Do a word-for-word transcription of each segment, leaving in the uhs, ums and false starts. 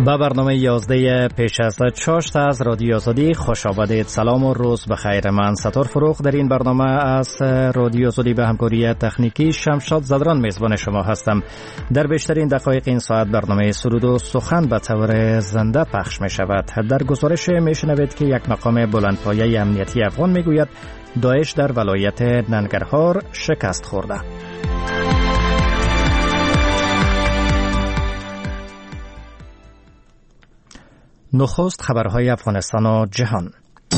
به برنامه یازده پیش از چاشت از رادیو آزادی خوش آمدید. سلام و روز بخیر. من ستار فروخ در این برنامه از رادیو آزادی به همکاری تکنیکی شمشاد زدران میزبان شما هستم. در بیشترین دقایق این ساعت برنامه سرود و سخن به طور زنده پخش می شود. در گزارش می شنوید که یک مقام بلندپایه امنیتی افغان می گوید داعش در ولایت ننگرهار شکست خورده. نخست خبرهای افغانستان و جهان.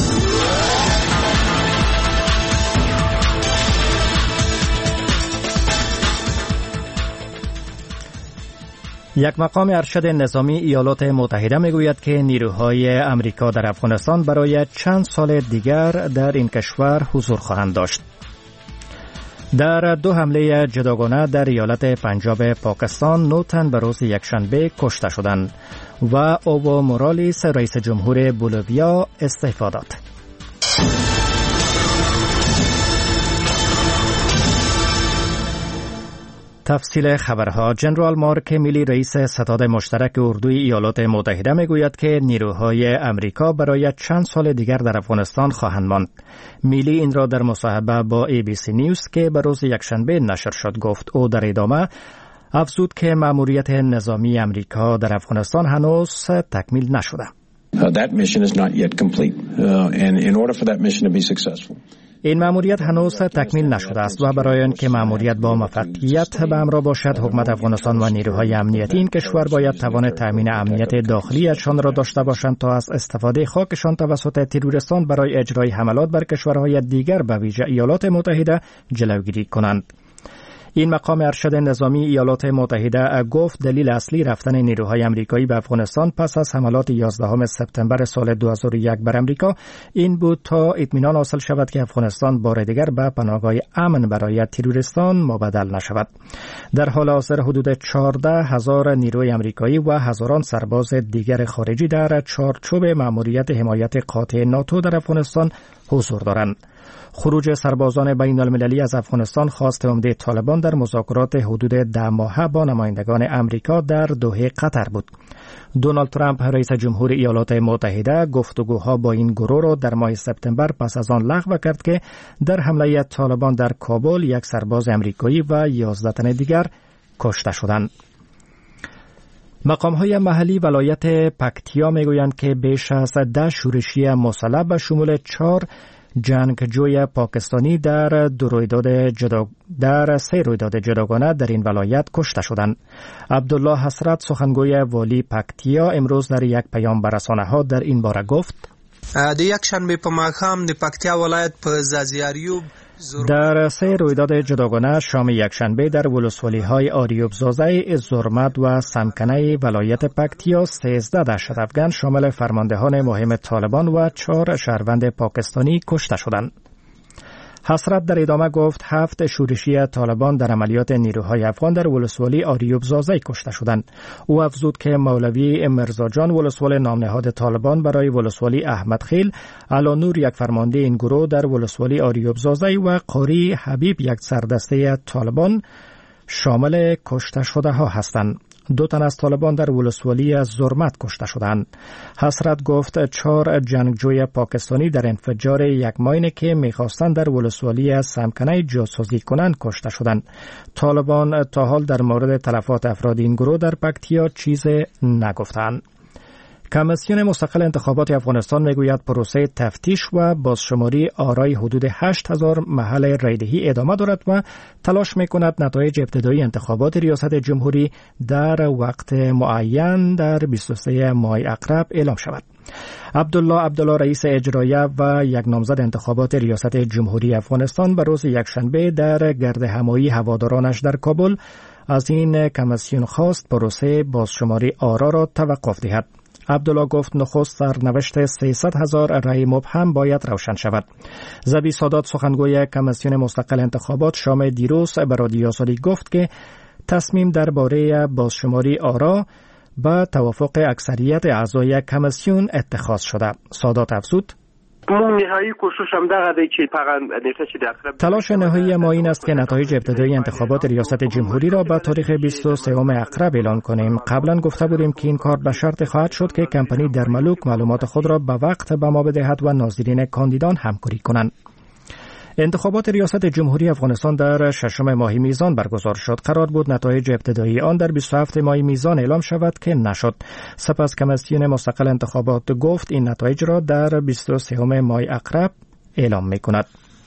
یک مقام ارشد نظامی ایالات متحده میگوید که نیروهای امریکا در افغانستان برای چند سال دیگر در این کشور حضور خواهند داشت. در دو حمله جداگانه در ایالت پنجاب پاکستان نه تن به روز یکشنبه کشته شدند و اوو مورالیس رئیس جمهور بولیویا استعفا داد. تفصیل خبرها. جنرال مارک میلی رئیس ستاد مشترک اردوی ایالات متحده میگوید که نیروهای امریکا برای چند سال دیگر در افغانستان خواهند ماند. میلی این را در مصاحبه با ای بی سی نیوز که به روز یکشنبه نشر شد گفت. او در ادامه افزود که مأموریت نظامی امریکا در افغانستان هنوز تکمیل نشده. Uh, that mission is not yet complete. Uh, and in order for that mission to be successful. این مأموریت هنوز تکمیل نشده است و برای آنکه مأموریت با موفقیت به همراه باشد، حکومت افغانستان و نیروهای امنیتی این کشور باید توان تامین امنیت داخلیشان را داشته باشند تا از استفاده خاکشان توسط تروریستان برای اجرای حملات بر کشورهای دیگر به ویژه ایالات متحده جلوگیری کنند. این مقام ارشد نظامی ایالات متحده گفت دلیل اصلی رفتن نیروهای امریکایی به افغانستان پس از حملات یازدهم سپتامبر سال دو هزار و یک بر امریکا این بود تا اطمینان حاصل شود که افغانستان بار دیگر به پناهگاه امن برای تروریستان مبدل نشود. در حال حاضر حدود چهارده هزار نیروی امریکایی و هزاران سرباز دیگر خارجی در چارچوب مأموریت حمایت قاطع ناتو در افغانستان حضور دارند. خروج سربازان بین المللی از افغانستان خواست عمده طالبان در مذاکرات حدود ده ماهه با نمایندگان امریکا در دوحه قطر بود. دونالد ترامپ رئیس جمهور ایالات متحده گفتگوها با این گروه را در ماه سپتامبر پس از آن لغو کرد که در حمله طالبان در کابل یک سرباز امریکایی و یازده تن دیگر کشته شدند. مقام‌های محلی ولایت پکتیا میگویند که بیش از ده شورشی مسلح به شمول چهار جنگجوی پاکستانی در دو رویداد جدا در سه رویداد جداگانه در این ولایت کشته شدند. عبدالله حسرت سخنگوی والی پکتیا امروز در یک پیام به رسانه‌ها در این باره گفت: د یکشنبه په ماښام د پکتیا ولایت په زازیاریوب در سه رویداد جداگانه شام یکشنبه در ولسوالی‌های آریوب زازه، زرمت و سمکنه ولایت پکتیا سیزده دهشت افغان شامل فرماندهان مهم طالبان و چهار شهروند پاکستانی کشته شدند. حسرت در ادامه گفت هفت شورشی طالبان در عملیات نیروهای افغان در ولسوالی آریوب زازه کشته شدند. او افزود که مولوی مرزاجان ولسوال نامنهاد طالبان برای ولسوالی احمد خیل، علانور یک فرمانده این گروه در ولسوالی آریوب زازه و قاری حبیب یک سردسته طالبان شامل کشته شده ها هستند. دو تن از طالبان در ولسوالی از زرمت کشته شدند. حسرت گفت چهار جنگجوی پاکستانی در انفجار یک ماین که می‌خواستند در ولسوالی از سمکنه جاسوسی کنند کشته شدند. طالبان تا حال در مورد تلفات افراد این گروه در پکتیا چیزی نگفتند. کمیسیون مستقل انتخابات افغانستان میگوید پروسه تفتیش و بازشماری آرای حدود هشت هزار محل رایدهی ادامه دارد و تلاش میکند نتایج ابتدایی انتخابات ریاست جمهوری در وقت معین در بیست و سوم ماه اقرب اعلام شود. عبدالله عبدالله رئیس اجرایه و یک نامزد انتخابات ریاست جمهوری افغانستان به روز یکشنبه در گرد همایی هوادارانش در کابل از این کمیسیون خواست پروسه بازشماری آرا را توقف دهد. عبدالله گفت نخست سرنوشت سیصد هزار رأی مبهم باید روشن شود. زبی سادات سخنگوی کمیسیون مستقل انتخابات شام دیروز به رادیو آزادی گفت که تصمیم درباره بازشماری آرا با توافق اکثریت اعضای کمیسیون اتخاذ شده. سادات افزود: نهایی کوشش هم دغه چې فقط نیټه چې د اقرب تلاش نهایی ما این است که نتایج ابتدایی انتخابات ریاست جمهوری را به تاریخ بیست و سوم اقرب اعلان کنیم. قبلا گفته بودیم که این کار به شرط خواهد شد که کمپانی درملوک معلومات خود را به وقت به ما بدهد و ناظرین کاندیدان همکاری کنند. انتخابات ریاست جمهوری افغانستان در ششم ماه میزان برگزار شد. قرار بود نتایج ابتدایی آن در بیست و هفتم ماه میزان اعلام شود که نشد. سپس کمیسیون مستقل انتخابات گفت این نتایج را در بیست و سوم ماه اقرب اعلام می‌کند.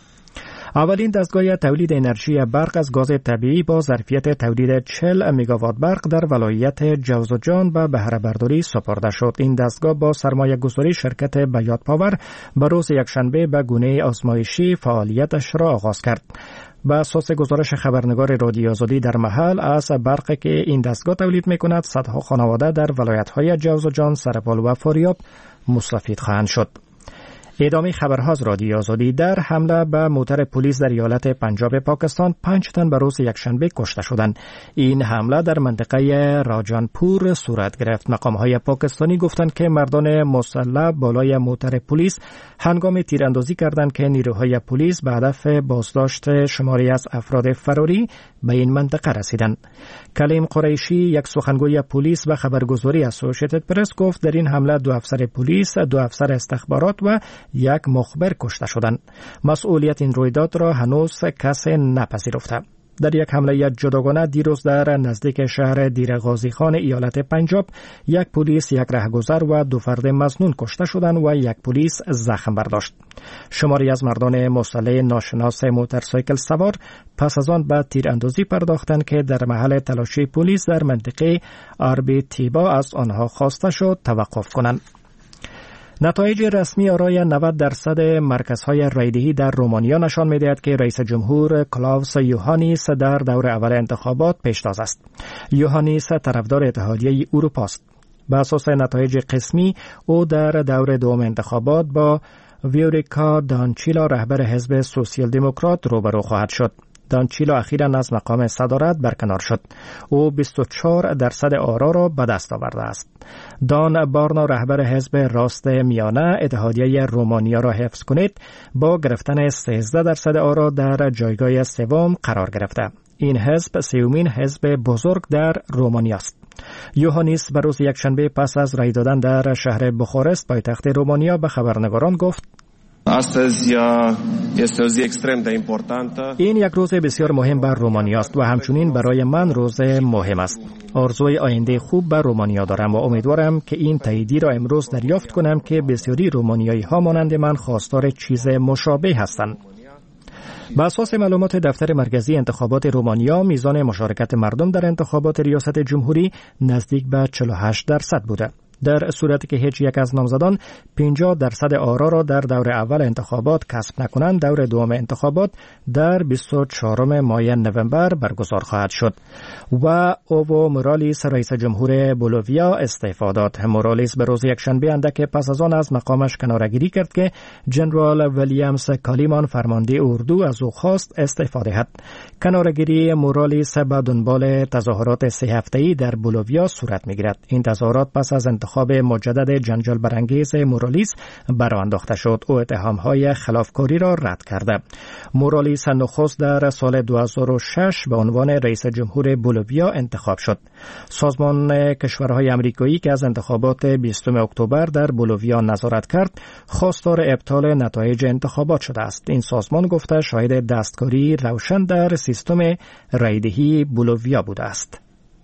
اولین دستگاه تولید انرژی برق از گاز طبیعی با ظرفیت تولید چهل مگاوات برق در ولایت جوزجان به بهره برداری سپرده شد. این دستگاه با سرمایه گذاری شرکت بیات پاور به روز یکشنبه به گونه آزمایشی فعالیتش را آغاز کرد. به اساس گزارش خبرنگار رادیو آزادی در محل، از برقی که این دستگاه تولید می‌کند صدها خانواده در ولایت‌های جوزجان، سرپال و فاریاب مستفید خواهند شد. ادامه خبرها از رادیو آزادی. در حمله به موتر پلیس در ایالت پنجاب پاکستان پنج تن به روز یکشنبه کشته شدند. این حمله در منطقه راجانپور صورت گرفت. مقام‌های پاکستانی گفتند که مردان مسلح بالای موتر پلیس هنگام تیراندازی کردند که نیروهای پلیس به هدف بازداشت شماری از افراد فراری به این منطقه رسیدند. کلیم قریشی، یک سخنگوی پلیس، به خبرگزاری اسوسییتد پرس گفت در این حمله دو افسر پلیس، دو افسر استخبارات و یک مخبر کشته شدند. مسئولیت این رویداد را هنوز کسی نپذیرفته. در یک حمله جداگانه دیروز در نزدیک شهر دیر غازی خان ایالت پنجاب، یک پلیس، یک رهگذر و دو فرد مظنون کشته شدند و یک پلیس زخم برداشت. شماری از مردان مسلح ناشناس موتورسایکل سوار پس از آن به تیراندازی پرداختند که در محل تلاشی پلیس در منطقه آربی تیبا از آنها خواسته شد توقف کنند. نتایج رسمی آرای نود درصد مرکزهای رایدهی در رومانیا نشان می‌دهد که رئیس جمهور کلاوس یوهانیس در دور اول انتخابات پیشتاز است. یوهانیس طرفدار اتحادیه اروپا است. به اساس نتایج قسمی او در دور دوم انتخابات با ویوریکا دانچیلا رهبر حزب سوسیال دموکرات روبرو خواهد شد. دانچیلا اخیراً از مقام صدارت برکنار شد. او بیست و چهار درصد آرا را به دست آورده است. دان بارنا رهبر حزب راست میانه اتحادیه رومانیا را حفظ کنید با گرفتن سیزده درصد آرا در جایگاه سوم قرار گرفته. این حزب سومین حزب بزرگ در رومانیا است. یوهانیس به روز یکشنبه پس از رای دادن در شهر بخارست پایتخت رومانیا به خبرنگاران گفت: این یک روز بسیار مهم بر رومانیا است و همچنین برای من روز مهم است. آرزوی آینده خوب بر رومانیا دارم و امیدوارم که این تاییدی را امروز دریافت کنم که بسیاری رومانیایی ها مانند من خواستار چیز مشابه هستند. به اساس معلومات دفتر مرکزی انتخابات رومانیا، میزان مشارکت مردم در انتخابات ریاست جمهوری نزدیک به چهل و هشت درصد بوده. در صورتی که هیچ یک از نامزدان پنجاه درصد آرا را در دور اول انتخابات کسب نکنند، دور دوم انتخابات در بیست و چهارم ماه نوامبر برگزار خواهد شد. و اوو مورالیس رئیس جمهور بولیویا استعفا داد. مورالیس به روز یکشنبه اندک پس از آن از مقامش کناره‌گیری کرد که جنرال ویلیامز کالیمان فرمانده اردو از او خواست استعفا دهد. کناره‌گیری مورالیس به دنبال تظاهرات سه هفته‌ای در بولیویا صورت می‌گیرد. این تظاهرات پس از انتخاب مجدد جنجال برانگیز مورالیس برآ انداخته شد. او اتهام‌های خلافکاری را رد کرده. مورالیس نخست در سال دو هزار و شش به عنوان رئیس جمهور بولیویا انتخاب شد. سازمان کشورهای آمریکایی که از انتخابات بیستم اکتبر در بولیویا نظارت کرد، خواستار ابطال نتایج انتخابات شده است. این سازمان گفته شاهد دستکاری روشن در سیستم رایدهی بولیویا بوده است.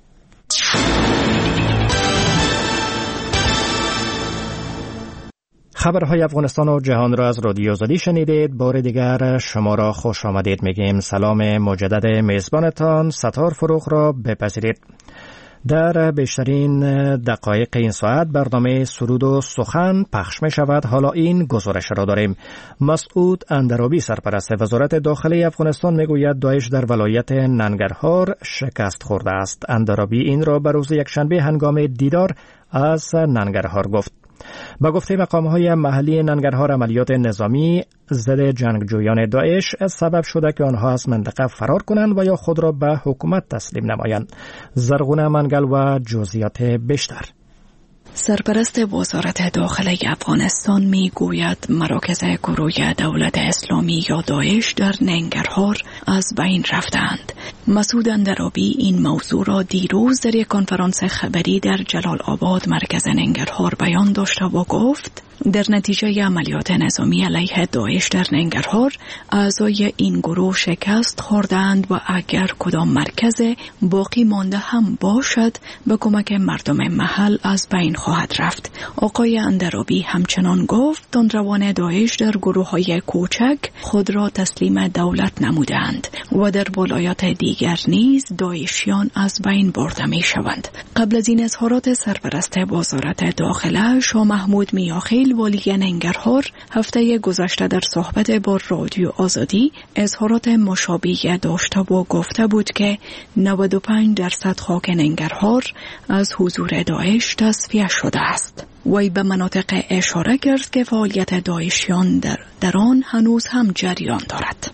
خبرهای افغانستان و جهان را از رادیو آزادی شنیدید. بار دیگر شما را خوش آمدید میگیم. سلام مجدد میزبانتان ستار فروغ را بپذیرید. در بیشترین دقایق این ساعت برنامه سرود و سخن پخش می شود. حالا این گزارش را داریم. مسعود اندرابی سرپرست وزارت داخلی افغانستان می گوید داعش در ولایت ننگرهار شکست خورده است. اندرابی این را به روز یکشنبه هنگام دیدار از ننگرهار گفت. با گفته مقام‌های محلی ننگرهار، عملیات نظامی ضد جنگجویان داعش سبب شده که آنها از منطقه فرار کنند و یا خود را به حکومت تسلیم نمایند. زرغونه منگل و جزئیات بیشتر. سرپرست وزارت داخله افغانستان می گوید مراکز گروه دولت اسلامی یا داعش در ننگرهار از بین رفتند. مسعود اندرابی این موضوع را دیروز در یک کنفرانس خبری در جلال آباد مرکز ننگرهار بیان داشت و گفت در نتیجه عملیات نظامی علیه داعش در ننگرهار اعضای این گروه شکست خوردند و اگر کدام مرکز باقی مانده هم باشد به کمک مردم محل از بین خواهد رفت. آقای اندرابی همچنان گفت تندروان داعش در گروه‌های کوچک خود را تسلیم دولت نمودند و در ولایات دیگر نیز داعشیان از بین برده می شوند. قبل از این اظهارات سرپرست وزارت داخله شاه محمود میاخیل والی ننگرهار هفته گذشته در صحبت با رادیو آزادی اظهارات مشابهی داشته و گفته بود که نود و پنج درصد خاک ننگرهار از حضور داعش تصفیه شده است. وی به مناطق اشاره کرد که فعالیت داعشیان در, در آن هنوز هم جریان دارد.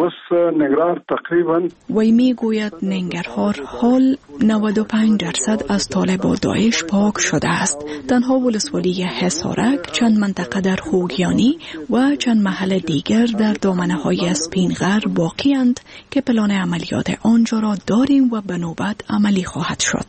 وی می گوید ننگرهار حال نود و پنج درصد از طالب و داعش پاک شده است. تنها ولسوالی حصارک، چند منطقه در خوگیانی و چند محل دیگر در دامنه های اسپینغر باقی اند که پلان عملیات آنجا را داریم و به نوبت عملی خواهد شد.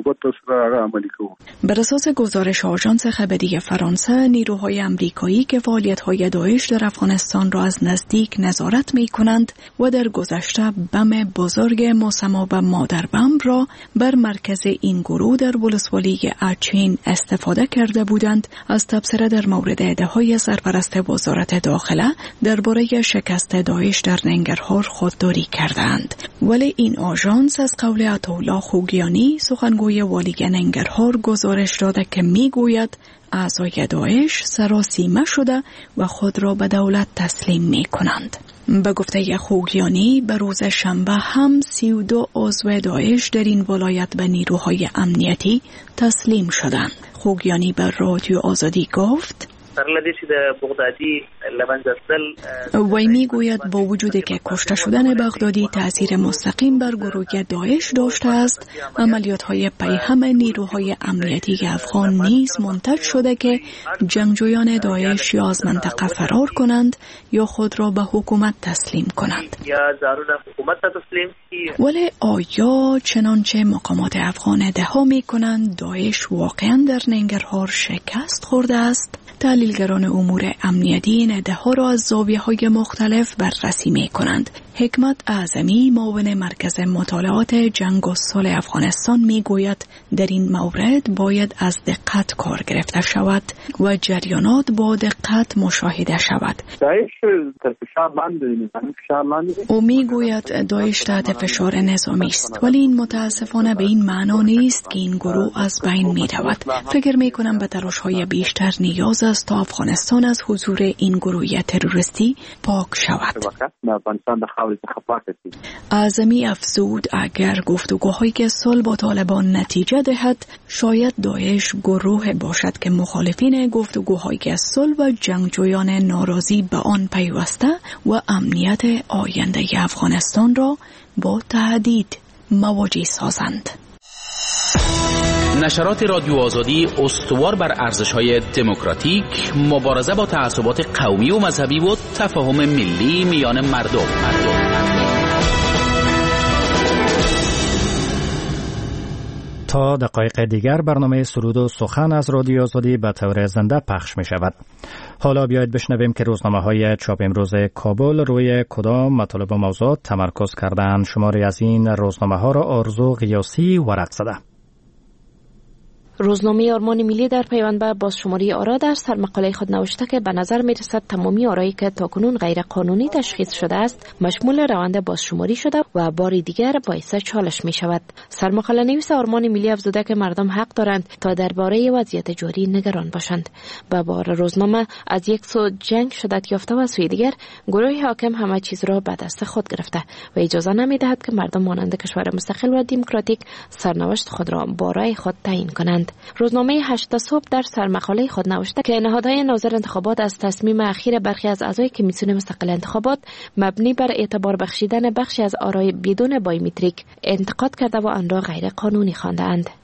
بر اساس گزارش آژانس خبری فرانسه، نیروهای امریکایی که فعالیت‌های داعش در افغانستان را از نزدیک نظارت می‌کنند و در گذشته بم بزرگ مسمى به مادر بم را بر مرکز این گروه در ولسوالی اچین استفاده کرده بودند، از تبصره در مورد ادعاهای سرپرست وزارت داخله درباره شکست داعش در ننگرهار خودداری کردند. ولی این آژانس از قول عطاالله خوگیانی، سخنگوی والی ننگرهار، گزارش داده که میگوید اعضای داعش سراسیمه شده و خود را به دولت تسلیم می کنند. به گفته خوگیانی به روز شنبه هم سی و دو عضو داعش در این ولایت به نیروهای امنیتی تسلیم شدند. خوگیانی به رادیو آزادی گفت وی می گوید با وجود که کشته شدن بغدادی تأثیر مستقیم بر گروه داعش داشته است، عملیات های پیهم نیروهای امنیتی افغان نیز منتج شده که جنگجویان داعش یا از منطقه فرار کنند یا خود را به حکومت تسلیم کنند. ولی آیا چنانچه مقامات افغان ادعا می کنند داعش واقعا در ننگرهار شکست خورده است؟ تحلیلگران امور امنیتی این ادعا را از زاویه‌های مختلف بررسی می‌کنند. حکمت اعظمی، معاون مرکز مطالعات جنگ و صلح افغانستان، میگوید در این مورد باید از دقت کار گرفته شود و جریانات با دقت مشاهده شود. او میگوید داعش تحت فشار نظامی است، ولی این متاسفانه به این معنا نیست که این گروه از بین می‌رود. فکر می‌کنم به تلاش‌های بیشتر نیاز است تا افغانستان از حضور این گروه تروریستی پاک شود. اعظمی افزود اگر گفتگوهایی که صلح با طالبان نتیجه دهد، شاید داعش گروه باشد که مخالفین گفتگوهایی که صلح و جنگجویان ناراضی به آن پیوسته و امنیت آینده افغانستان را با تهدید مواجه سازند. نشرات رادیو آزادی استوار بر ارزش‌های دموکراتیک، مبارزه با تعصبات قومی و مذهبی و تفاهم ملی میان مردم. مردم. تا دقایق دیگر برنامه سرود و سخن از رادیو آزادی به طور زنده پخش می شود. حالا بیایید بشنویم که روزنامه های چاپ امروز کابل روی کدام مطالب و موضوعات تمرکز کردند. شماری از این روزنامه ها را آرزو قیاسی ورق زده. روزنامه آرمان ملی در پیوند به بازشماری آرا در سرمقاله خود نوشته که به نظر می رسد تمامی آرایی که تاکنون غیر قانونی تشخیص شده است مشمول روند بازشماری شده و بار دیگر باعث چالش می شود. سرمقاله نویس آرمان ملی افزوده که مردم حق دارند تا درباره وضعیت جاری نگران باشند. به بار روزنامه از یک سو جنگ شدت یافته و از سوی دیگر گروه حاکم همه چیز را به دست خود گرفته و اجازه نمی دهد که مردم مانند کشور مستقل و دموکراتیک سرنوشت خود را با رأی خود تعیین کنند. روزنامه هشت صبح در سرمقاله خود نوشته که نهادهای ناظر انتخابات از تصمیم اخیر برخی از اعضای کمیسیون مستقل انتخابات مبنی بر اعتبار بخشیدن بخشی از آرای بدون بایومتریک انتقاد کرده و آن را غیر قانونی خواندند.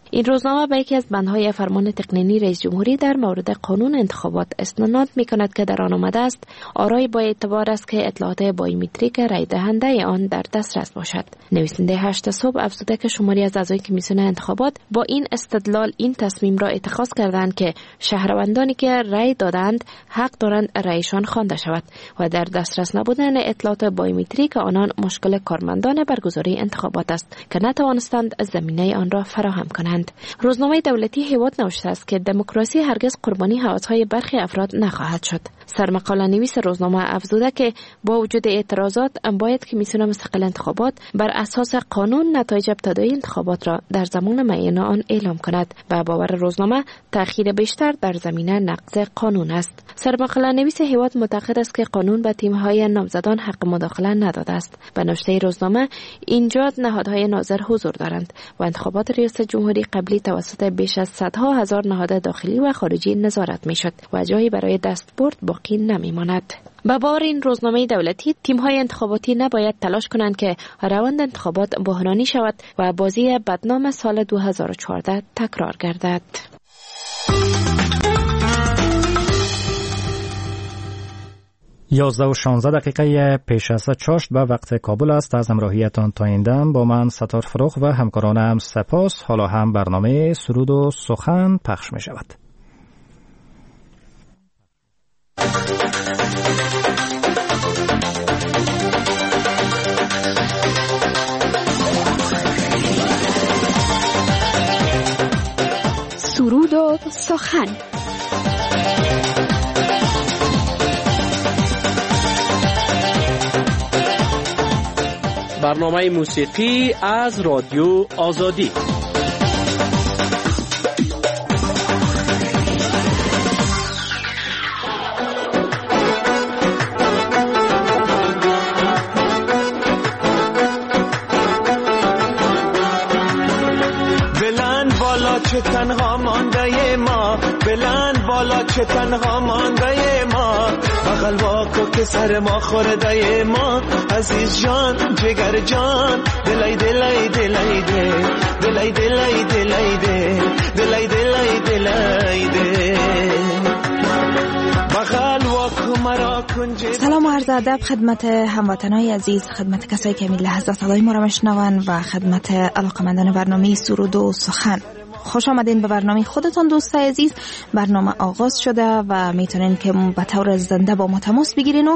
این روزنامه به یکی از بندهای فرمان تقنینی رئیس جمهوری در مورد قانون انتخابات استناد می‌کند که در آن آمده است آرای با اعتبار است که اطلاعات بایومتریک رای دهنده آن در دسترس باشد. نویسنده هشت صبح افزوده که شماری از اعضای کمیسیون انتخابات با این استدلال این تصمیم را اتخاذ کردند که شهروندانی که رای دادند حق دارند رایشان خوانده شود و در دسترس نبودن اطلاعات بایومتریک آنان مشکل کارمندان برگزاری انتخابات است که نتوانستند زمینه آن را فراهم کنند. روزنامه دولتی هیواد نوشته است که دموکراسی هرگز قربانی حواس‌های برخی افراد نخواهد شد. سرمقاله نویس روزنامه افزوده که با وجود اعتراضات باید کمیسیون مستقل انتخابات بر اساس قانون نتایج ابتدایی انتخابات را در زمان معین آن اعلام کند و باور روزنامه تأخیر بیشتر در زمینه نقض قانون است. سرمقاله نویس هیواد معتقد است که قانون به تیم‌های نامزدان حق مداخله نداده است. به نوشته روزنامه اینجا نهادهای ناظر حضور دارند و انتخابات ریاست جمهوری قبلی توسط بیش از صدها هزار نهاد داخلی و خارجی نظارت میشد و جایی برای دستبرد باقی نمیماند. با باور این روزنامه دولتی تیم‌های انتخاباتی نباید تلاش کنند که روند انتخابات بحرانی شود و بازی بدنام سال دو هزار و چهارده تکرار گردد. یازده و شانزده دقیقه پیش از چاشت به وقت کابل است. از همراهیتان تا این دم با من ستار فروغ و همکارانم سپاس. حالا هم برنامه سرود و سخن پخش می شود. سرود و سخن. برنامه موسیقی از رادیو آزادی. بلند بالا چه تنها مانده ما، بلند بالا چه تنها مانده ما، بغل واکو که سر ما خورده ما، عزیز جان جگر جان، دلای دلای دلای دل، دلای دلای دلای دل، دلای دلای دلای دل. سلام و عرض ادب خدمت هموطنای عزیز، خدمت کسایی که این لحظات صدای ما را میشنون و خدمت علاقمندان برنامه سرود و سخن. خوش آمدین به برنامه خودتان دوستای عزیز. برنامه آغاز شده و میتونین که به طور زنده با ما تماس بگیرین و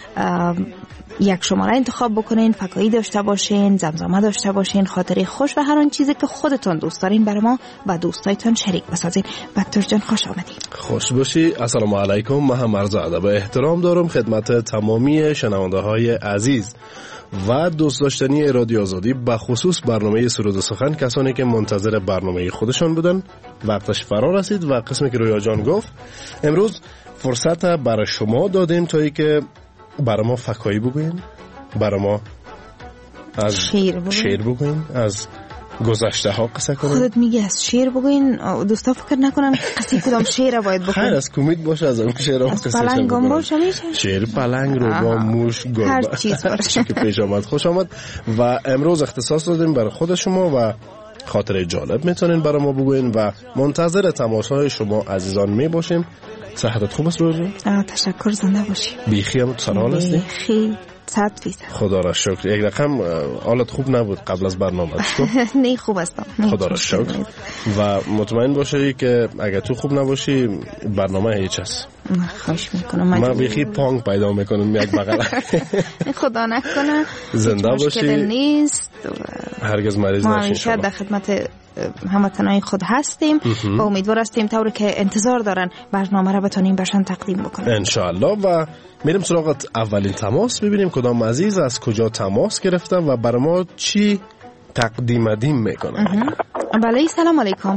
یک شماره انتخاب بکنین، فکایی داشته باشین، زمزمه داشته باشین، خاطره خوش و هر آن چیزی که خودتان دوست دارین برای ما و دوستایتان شریک بسازین. بکتور جان خوش آمدین. خوش باشی. السلام علیکم. من هم عرض ادب و احترام دارم خدمت تمامی شنونده های عزیز و دوست داشتنی رادیو آزادی، به خصوص برنامه سرود و سخن. کسانی که منتظر برنامه خودشان بودن وقتش فرا رسید و قسمی که رویا جان گفت امروز فرصت برای شما دادیم تا ای که برای ما فکایی بگوین، برای ما از شیر بگوین, شیر بگوین. از گذشته ها قصه کنین. خودت میگی از شیر بگوین، دوستا فکر نکنن قصه کدام شیر باید بگوین. خیر از کمید باشه، از اون شیر هم قصه پلنگ هم باشه میشه. شیر پلنگ رو با موش گربه هر چیز باشه که پیش آمد. خوش آمد. و امروز اختصاص دادیم برای خود شما و خاطره جالب میتونین برای ما بگوین و منتظر تماسهای شما عزیزان می باشیم. صحتت خوب است روزو؟ تشکر، زنده باشی. بیخی هم تو سلام هستی؟ بیخی صد فیصد. خدا را شکر. یک رقم حالت خوب نبود قبل از برنامه تو؟ نه خوب هستم. خدا را شکر. و مطمئن باشی که اگر تو خوب نباشی برنامه هیچ است. خواهش میکنم. من بیخی پانگ پیدا میکنم یک بغل. خدا نکنه زنده باشی. مشکل نیست. هرگز مریض نشین. ما همیشه در خدمت هموطنان خود هستیم و امیدوار هستیم طوری که انتظار دارن برنامه را بتونیم برشان تقدیم بکنیم ان شاء الله. و میریم سراغ اولین تماس، ببینیم کدام عزیز از کجا تماس گرفتن و برای ما چی تقدیم دیم میکنن. بله سلام علیکم.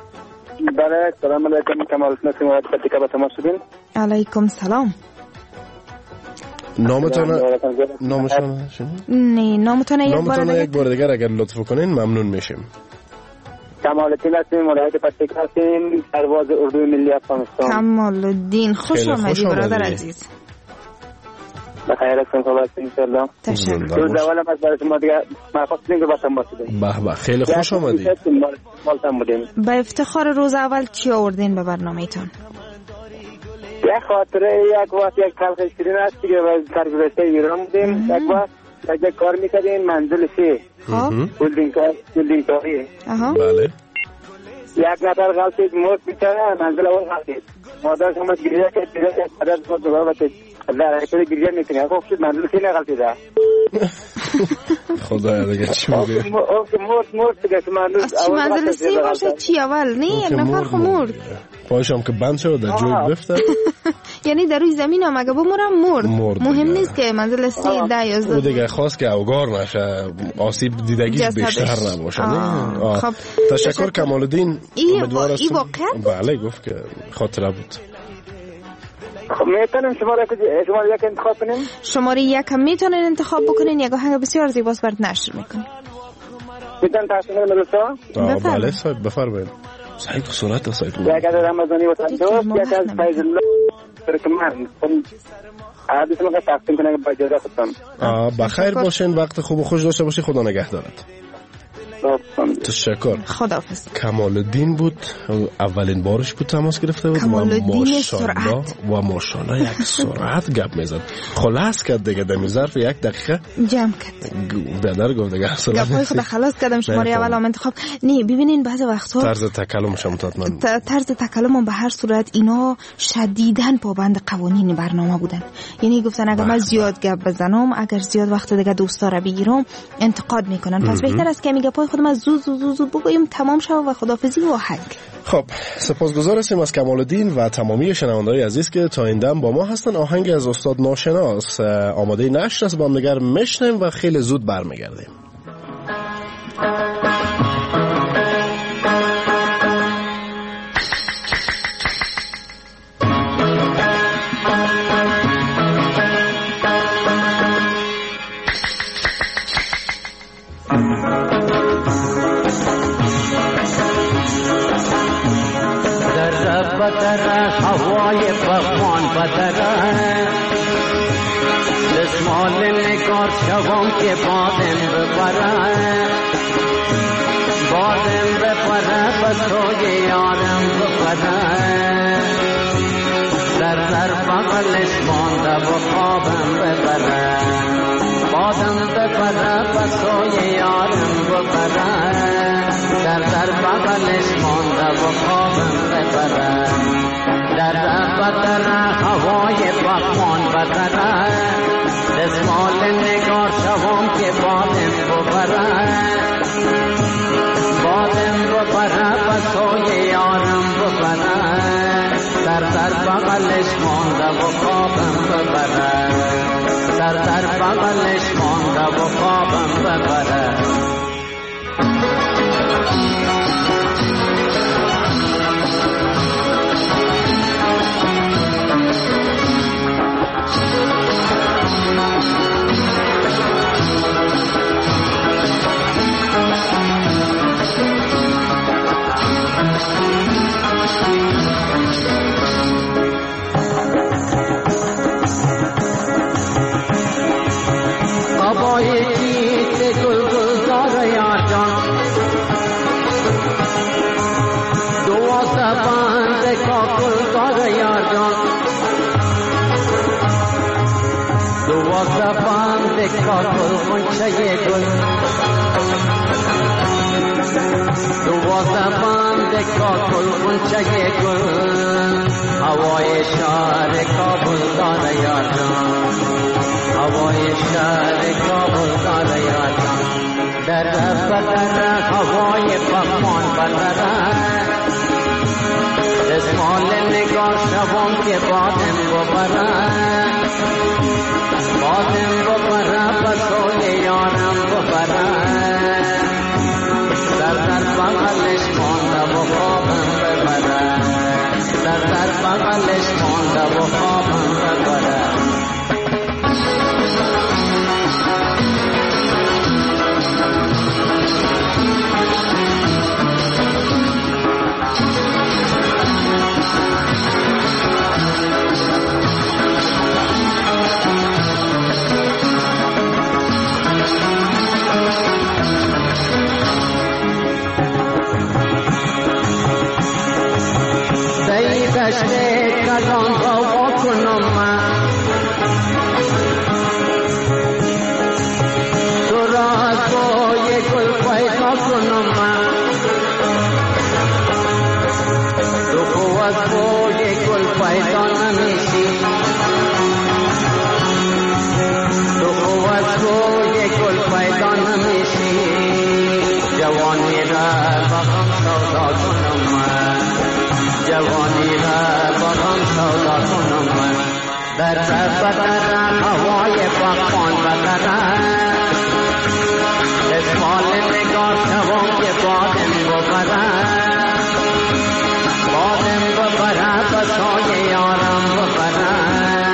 بله سلام علیکم. کمال نسیم و پتیکا با تماس شدین. علیکم سلام. نامتون نامشون نه نامتون یک بار دیگه یک بار دیگه اگر لطف کنین ممنون میشیم. کمال الدین هستیم، ولایت پکتیکا هستیم، سرباز اردوی ملی افغانستان. کمال الدین خوش آمدید برادر عزیز. بخیر هستم صحبت انشالله. تشکر. روز اول از برای شما دیگه مرخص دیگه با تماس بودیم. به به خیلی خوش آمدید. مالتان بودیم. به افتخار روز اول چی آوردین به برنامه‌تون؟ یک خاطره یک وقت یک تلخ شیرین است که سرگذشته ایران بودیم. یک وقت یک کار میکردیم منزل سه. خب. بولدینگ کاری. بله. یک نفر غلطید مرد بیچاره منزل اول غلطید. مادر شما گریه کرد گریه کرد پدر خود دوباره بچه در حقیقت گریه میکنه. خب شد منزل سه نغلطیده. خدایا دیگه چی میگه؟ مرد مرد دیگه که منزل از چی منزل سه باشه چی اول؟ نه یک نفر خو مرد. پاشم که بند شد در جوی بفته. یعنی در روی زمین هم اگه بمورم مرد. مهم نیست که منزل سه ده یازده. او دیگه خواست که اوگار نشه آسیب دیدگیش بیشتر نباشه. خب تشکر کمال‌الدین. امیدوار هستم. این واقعیت؟ بله گفت که خاطره بود. خب میتونیم شماره شماره یک انتخاب کنیم؟ شماره یک هم میتونین انتخاب بکنین. یک آهنگ بسیار زیباست برات نشر میکنیم. میتونم تصمیم درسته؟ بله صاحب بفرمایید. سعید سرعت سعید. یک از رمضانی و تندوست یک از فیض الله ترکمن. عادت ما تقسیم کنیم با اجازه خودتان. بخیر باشین وقت خوب و خوش داشته باشی. خدا نگهدارت. تشکر. خداحافظ. کمال‌الدین بود اولین بارش بود تماس گرفته بود. کمال‌الدین سرعت و ماشاءالله یک سرعت گپ میزد. خلاص کرد دیگه در ظرف یک دقیقه جمع کرد. بدر گفت دیگه گپای خود خلاص کردم. شماره اول هم انتخاب. نه ببینین بعضی وقتا طرز تکلمش هم مطمئن طرز تکلم به هر صورت اینا شدیداً پابند قوانین برنامه بودن. یعنی گفتن اگر من زیاد گپ بزنم اگر زیاد وقت دیگه دوستا رو بگیرم انتقاد میکنن. پس بهتر است که میگه پای خودم از زود زود زود بگویم تمام شد و خداحافظی و آهنگ. خب سپاسگزار هستیم از کمال‌الدین و تمامی شنونده‌های عزیز که تا این دم با ما هستن. آهنگ از استاد ناشناس آماده نشر است. با هم دیگر میشنیم و خیلی زود برمیگردیم. هوای پخوان بدره دستمال نگار شوام که بادم ببره بادم ببره بس روی یارم ببره در در بغلش مانده و خوابم ببره بادم ببره بس روی یارم ببره در در بغلش مانده و خوابم ببره در بدر هوای بخوان بدره دستمال نگار شوام که بادم ببره بادم ببره بسوی یارم ببره در در بغلش مانده و خوابم ببره در در بغلش مانده و خوابم ببره کاکل منچه گل دوازده بند کاکل منچه گل هوای شهر کابل داره یادم هوای شهر کابل داره یادم در بدر هوای پخمان بدره دستمال نگاه شوام که بادم ببره بادم ببره بسوی یارم ببره در در بغلش مانده و خوابم ببره در در بغلش مانده و خوابم ببره پیدا نمیشی تو خوب از روی گل پیدا نمیشی جوانی را با غم سودا کنم من جوانی را با غم سودا کنم من در سر بدرم هوای پاکان بدرم اسمال نگاه شوام که بادم ببرم بادم ببرم بسای یارم ببرم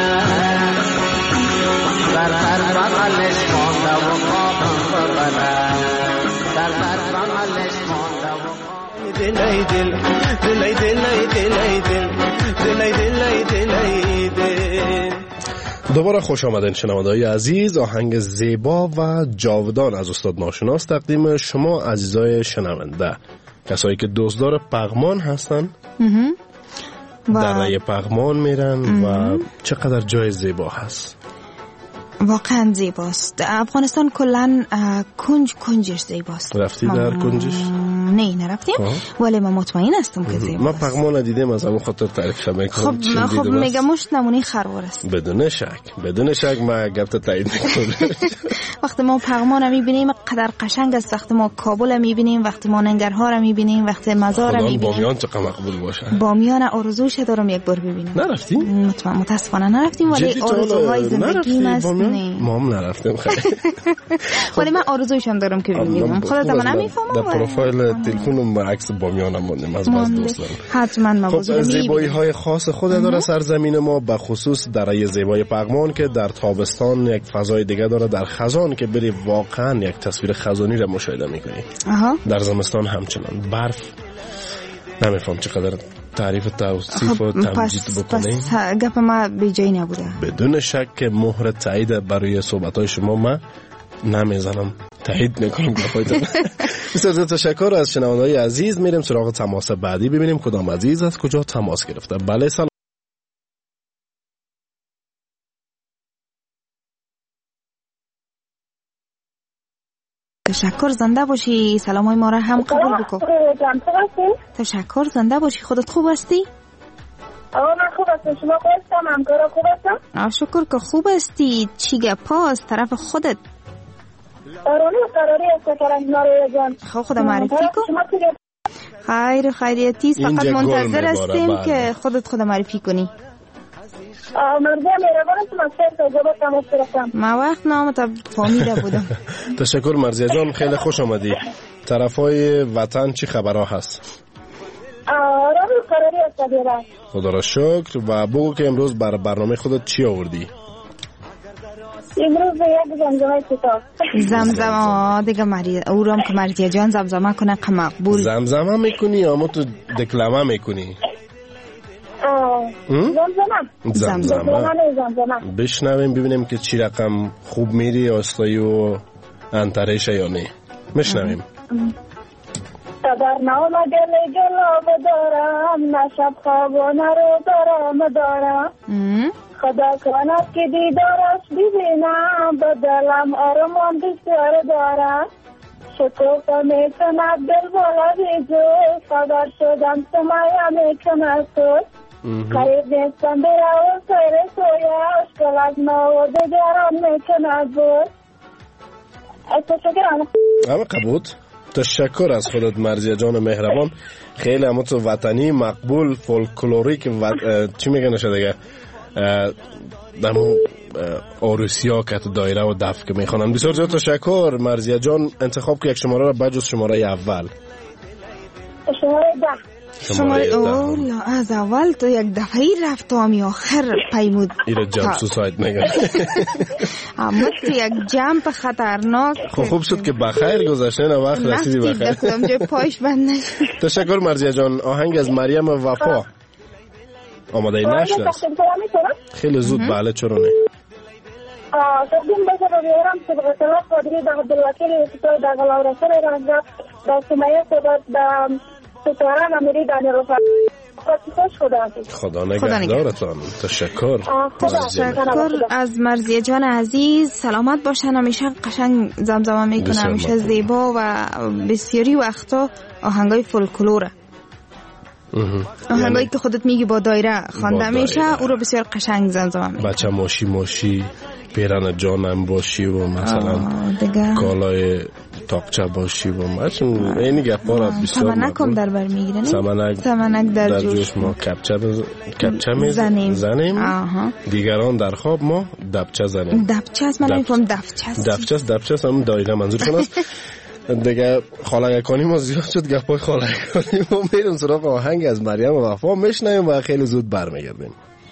در در بغلش مانده و خوابم ببرم در در بغلش مانده و خوابم دل ای دل دل ای دل ای دل ای دل دل ای دل ای دل ای دل. دوباره خوش آمدین شنونده‌های عزیز. آهنگ زیبا و جاودان از استاد ناشناس تقدیم شما عزیزای شنونده، کسایی که دوستدار پغمان هستن، در رای پغمان میرن و چقدر جای زیبا هست. واقعا زیباست. افغانستان کلن کنج کنجش زیباست. رفتی در کنجش؟ نه نرفتیم ولی من مطمئن هستم که زیباست. من پغمان دیدم، از همون خاطر تعریف میکنم. خب خب میگم مشت نمونه خروار است. بدون شک بدون شک من گفت تایید میکنم. وقتی ما پغمان میبینیم قدر قشنگ است، وقتی ما کابل میبینیم، وقتی ما ننگرهار میبینیم، وقتی مزار میبینیم. بامیان چقدر مقبول باشه. بامیان آرزوش دارم یک بار ببینم. نرفتیم؟ متاسفانه نرفتیم ولی آرزوهای زندگی است. نه ما هم نرفتیم خیلی. ولی من آرزویشم دارم که ببینم. خودت من نمیفهمم. در پروفایل تلفنم عکس بامیانم موندم از باز دوستان. حتما ما خب زیبایی های خاص خود داره سرزمین ما، به خصوص درای زیبای پغمان که در تابستان یک فضای دیگه داره، در خزان که بری واقعا یک تصویر خزانی را مشاهده میکنی. در زمستان همچنان برف. نمیفهم چقدر تعریف توصیف و تمجید بکنیم. پس گپ ما بی جای نبوده. بدون شک که مهر تایید برای صحبت‌های شما ما نمیزنم، تایید میکنم گپایتون. بسیار تشکر از شنونده‌های عزیز. میریم سراغ تماس بعدی، ببینیم کدام عزیز از کجا تماس گرفته. بله سلام. تشکر، زنده باشی. سلام های ما را هم قبول بکن. تشکر، زنده باشی. خودت خوب هستی؟ آه من خوب هستم. شما خوب هستم؟ همکارا خوب هستم؟ آه شکر که خوب هستی. چی گپا از طرف خودت؟ قراری و قراری است کرم ناره جان. خب خدا معرفی کن. خیر خیریتی، فقط منتظر هستیم که خودت خدا معرفی کنی. مرزی مهربان هستم از خیر تجربه تماس گرفتم. ما وقت نامت فهمیده بودم. تشکر مرزی جان، خیلی خوش آمدی. طرفای وطن چی خبرها هست؟ قراری و قراری است دیگه. خدا را شکر. و بگو که امروز بر برنامه خودت چی آوردی؟ امروز یک زمزمه کتاب. زمزمه دیگه مری اورام که مرزی جان زمزمه کنه که مقبول. زمزمه میکنی یا ما تو دکلمه میکنی؟ زمزمه زمزمه بشنویم ببینیم که چی رقم خوب میری آستایی و انترشه یا نه. بشنویم. قدر نام گل گلاب دارم، نشب خواب و نرو دارم دارم. خدا کند که دیدارش ببینم، بدلم آرمان بسیار دارم. شکوفه میکند دل بالا بیجو، خبر شدم سمایا میکند تو. خیلی نیستم برای سیر سویاش، کلک نو دیگران میکند بود. تشکرم. همه قبول. تشکر از خودت مرزی جان مهربان. خیلی همه تو وطنی مقبول فولکلوریک و چی میگن شده دیگه دمو آروسیا که تو دایره و دف که میخوانن. بسیار زیاد تشکر مرزی جان. انتخاب که یک شماره را بجز شماره اول. شماره ده. شماره اولا از اول تو یک دفعی رفت و همی آخر پیمود. ایره جمسوس هایت نگم. اما تو یک جمپ خطرناک. خب خوب شد که بخیر گذاشته نه وقت رسیدی بخیر. نفتی دکتم جای پاش بند نگم. تشکر مرزی جان. آهنگ از مریم وفا آماده ای نشد است. خیلی زود بله چرا نه. تقدیم بشه به بیارم که به اطلاف قادری در عبدالوکیل ستای در غلاورسر رنگا در سمیه صداد در ستاره نمیری در نروفا خدا نگهدارتان. تشکر. تشکر از مرزی جان عزیز. سلامت باشن. همیشه قشنگ زمزمه میکنه، همیشه زیبا و بسیاری وقتا آهنگای فولکلوره. آهنگایی که خودت میگی با دایره خوانده میشه، او رو بسیار قشنگ زمزمه میکنه. بچه ماشی ماشی پیران جانم باشی و مثلا کالای تاقچه باشی و مثلا اینی گپا را بسیار سمنک هم در بر میگیره نه؟ سمنک, سمنک در, در جوش, جوش ما کپچه کپچه میزنیم زنیم. دیگران در خواب ما دبچه زنیم. دبچه است، من نمیفهم دبچه است. دبچه است دبچه است هم دایره منظورشون است. دیگه خالقکانی ما زیاد شد، گپای خالقکانی ما میریم سراغ آهنگ از مریم وفا میشنویم و خیلی زود برمیگردیم.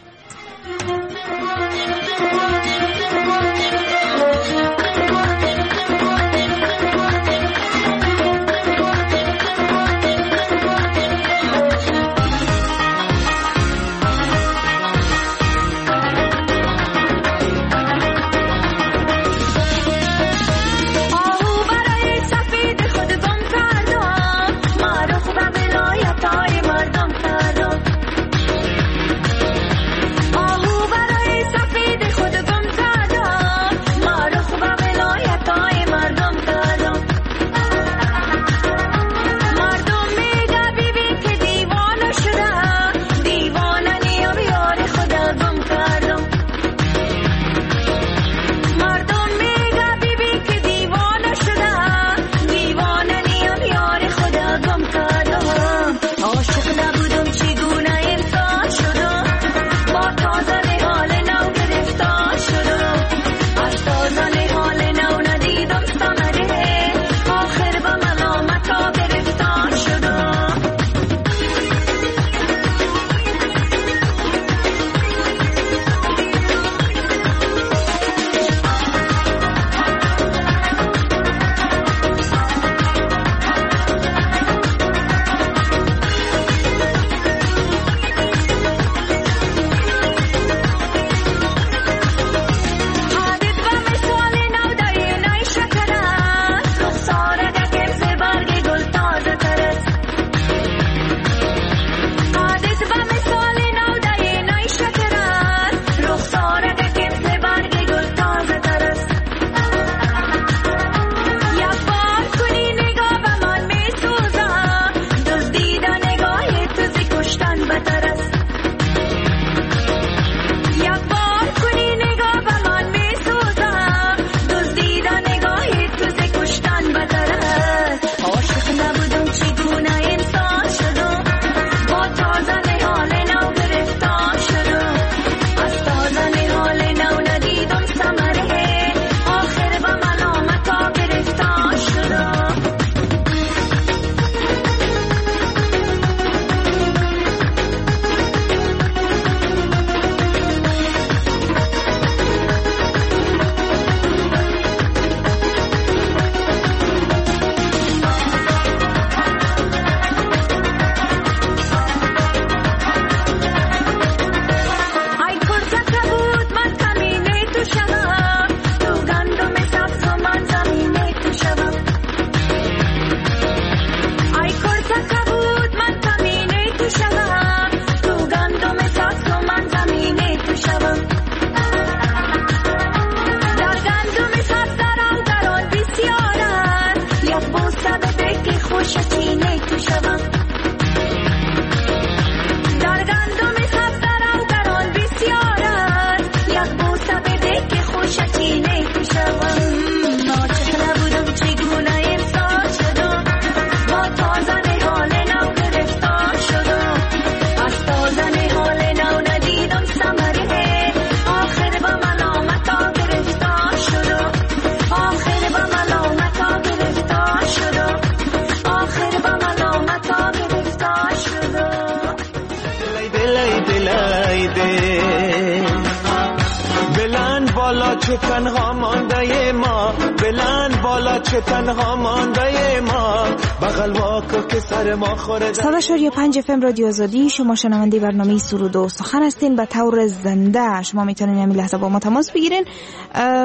چه تنها مانده ما بلند بالا، چه تنها مانده ما بغل واکو که سر ما خورده. صد و چهار و پنج اف ام رادیو آزادی، شما شنونده برنامه سرود و سخن هستین به طور زنده. شما میتونین همین لحظه با ما تماس بگیرین،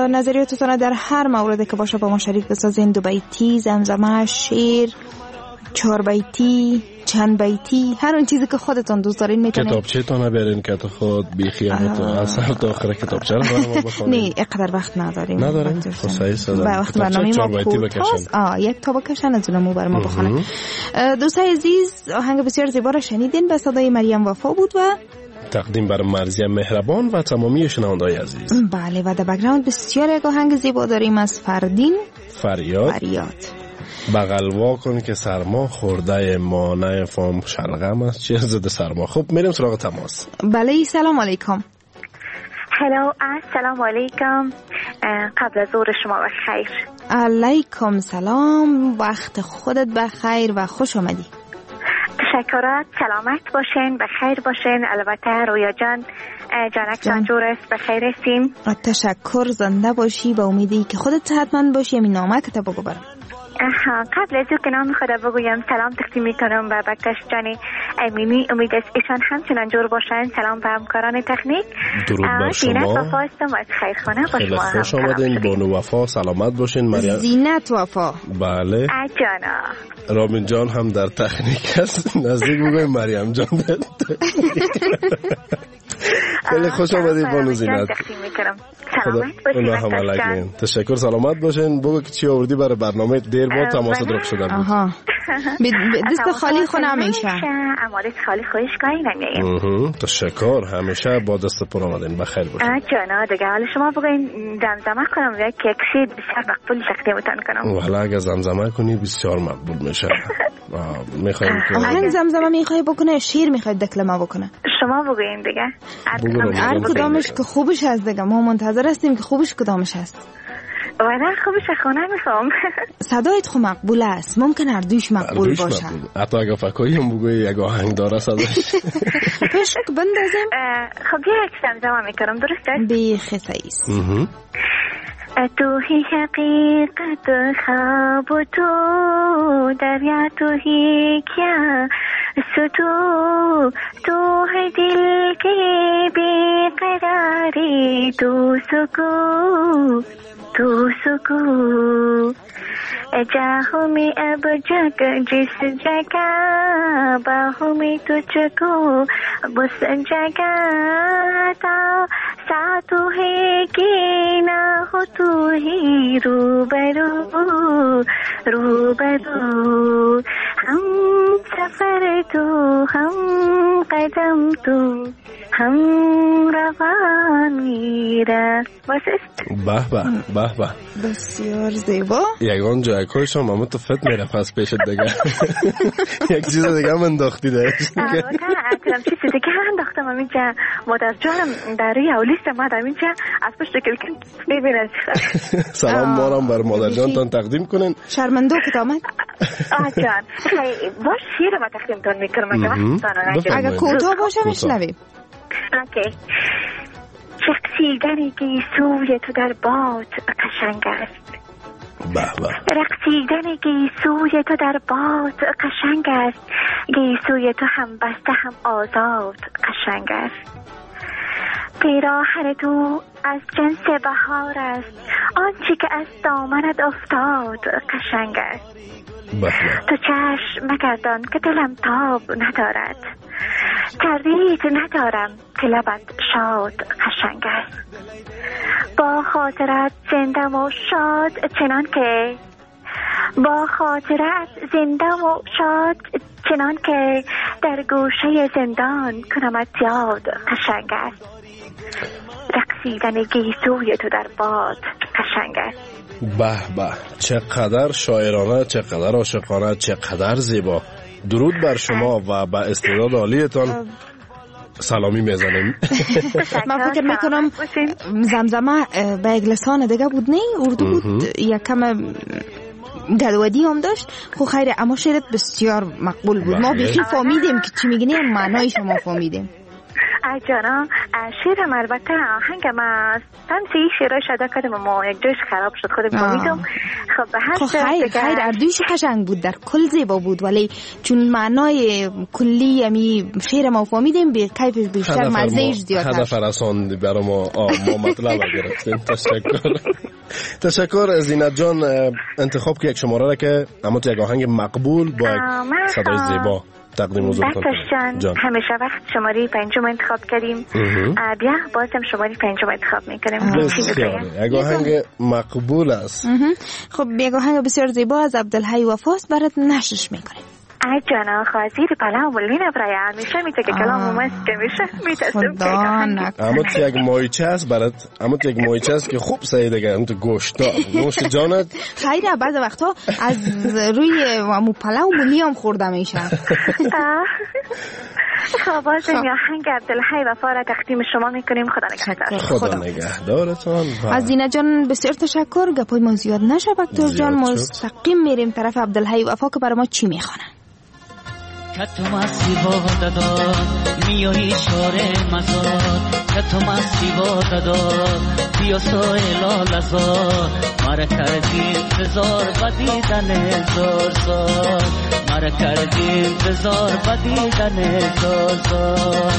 نظریاتتون در هر موردی که باشه با ما شریک بسازین. دو بیتی، زمزمه، شعر، چهار بیتی، چند بیتی، هر اون چیزی که خودتون دوست دارین میتونید. کتابچه تون برین که تو خود بی خیانت از سر تا آخر کتابچه رو برام بخونید. نه اینقدر وقت نداریم. نداریم. صحیح صدا. با وقت برنامه ما کوتاست. آه یک تا بکشن از اونمو بر ما بخونه. دوستای عزیز آهنگ بسیار زیبا را شنیدین، به صدای مریم وفا بود و تقدیم بر مرزی مهربان و تمامی شنوندگان عزیز. بله و در بک‌گراند بسیار یک آهنگ زیبا داریم از فردین فریاد. فریاد. بغل وا کن که سرما خورده ما، نه فهم شلغم است چه زده سرما. خب میریم سراغ تماس. بله سلام علیکم. هلو السلام علیکم. قبل از ظهر شما بخیر. علیکم سلام، وقت خودت بخیر و خوش آمدی. تشکرات، سلامت باشین، بخیر باشین. البته رویا جان جانک جانجور است، بخیر هستیم. تشکر، زنده باشی، با امیدی که خودت صحتمند باشی. همین نامه که تا بگو برم. قبل از او که نام خدا بگویم سلام تقدیم میکنم به بکش جان امینی، امید است ایشان همچنان جور باشن. سلام به همکاران تکنیک. درود بر شما. زینت وفا هستم از خیرخانه با خیلی شما. خوش آمدین. بانو وفا سلامت باشین. مریم زینت وفا. بله جانا. رامین جان هم در تکنیک است. نزدیک بگویم مریم جان. خیلی خوش آمدید بانو زینت. سلامت باشین. تشکر، سلامت باشین. بگو که چی آوردی برای برنامه. دیر با تماس درک شده بود. آها. دست خالی خونه همیشه. امارت خالی خویش گاهی نمیاییم. تشکر، همیشه با دست پر آمدین. بخیر باشین. جانا دیگه حالا شما بگوین زمزمه کنم یا کیکسی بسیار مقبول تقدیمتان کنم. والا اگه زمزمه کنی بسیار مقبول میشه. میخوایم که آهنگ زمزمه میخوای بکنه، شیر میخوای دکلمه بکنه؟ شما بگوین دیگه. هر کدامش که خوبش هست دیگه. ما منتظر هستیم که خوبش کدامش هست. والا خوبش خونه میخوام. صدایت خو مقبول است، ممکن هر دویش مقبول باشه. حتی اگه فکایی هم بگوی یک آهنگ داره صدایش. پشک بندازیم. خب یک زمزمه میکنم، درسته؟ بی خساییست. تو هی حقیقت خواب و تو دریا، تو هی کیا ستو، تو ہے دل کے بے قراری، تو سکو تو سکو جاہوں میں اب جگ جس جگہ، باہوں میں تجھ کو بس جگہ، تا ساتھ ہے کہ نہ ہو تو ہی روبرو روبرو، ہم سفر تو ہم قدم تو هم روان میره. به به به به، بسیار زیبا. یگان جایکای شما متفت میره پس پیشت دیگه. یک چیز دیگه هم انداختی درش. آره اکرم چیز دیگه هم انداختم همینجا. مادر جانم در روی اولیست ما در اینجا از پشت کلکن ببینن. سلام مارم بر مادر جانتان تقدیم کنین. شرمندو که آمد. آه جان باش شیر ما تقدیم تان میکنم. اگه کوتاه باشه میشنویم. اوکی. رقصیدن گیسوی تو در باد قشنگ است. رقصیدن گیسوی تو در باد قشنگ است. گیسوی تو هم بسته هم آزاد قشنگ است. پیراهن تو از جنس بهار است. آنچه که از دامنت افتاد قشنگ است. تو چشم مگردان که دلم تاب ندارد. تردید ندارم که لبت شاد قشنگ است. با خاطرت زندم و شاد چنان که با خاطرت زندم و شاد چنان که در گوشه زندان کنمت یاد قشنگ است. رقصیدن گیسوی تو در باد قشنگ است. به به، چقدر شاعرانه، چقدر عاشقانه، چقدر زیبا. درود بر شما و با استعداد عالیتان سلامی میزنیم. من فکر میکنم زمزمه به یک لسان دیگه بود، نه اردو بود، یک کم گدودی هم داشت. خو خیره، اما شعرت بسیار مقبول بود. ما بیخی فهمیدیم که چی میگنی، معنای شما فهمیدیم. جانا شیرم البته آهنگم از تنسی شیرای شده کردم اما یک جایش خراب شد خودم فهمیدم. خب به هر خیر خیر اردویش قشنگ بود، در کل زیبا بود، ولی چون معنای کلی امی شیر ما فهمیدیم به کیفش بیشتر مزهش زیادتر. هدف رساندی برای ما ما مطلب گرفتیم. تشکر. تشکر زینت جان. انتخاب که یک شماره را که اما تو یک آهنگ مقبول با یک صدای زیبا تقدیم حضورتان کنم. جان همیشه وقت شماره پنجم انتخاب کردیم، بیا بازم شماره پنجم انتخاب میکنیم. بسیار یک آهنگ مقبول است. خب یک آهنگ بسیار زیبا از عبدالحی وفاست برات نشرش میکنیم. ای جانا خواهزیر پلا مولین برای همیشه میته که کلام مست که میشه میتستم که اما تو یک مایچه هست برات، اما تو یک مایچه هست که خوب سعی دیگه اما تو گوشتا نوش جانت خیره. بعض وقتا از روی امو پلا مولی هم خورده میشه. خوابازم یا هنگ عبدالحی وفا را تقدیم شما میکنیم. خدا نگهدار. خدا نگهدارتان. از زینت جان بسیار تشکر. گپای ما زیاد نشه بکتر جان، مستقیم میریم طرف عبدالحی وفا که برای ما چی میخوانه. کتم سیوا دادا میای شاره مزار، کتم سیوا دادا بیا سویلا لزار، مرا کردی انتظار بدیدن زار زار، مرا کردی انتظار بدیدن زار زار.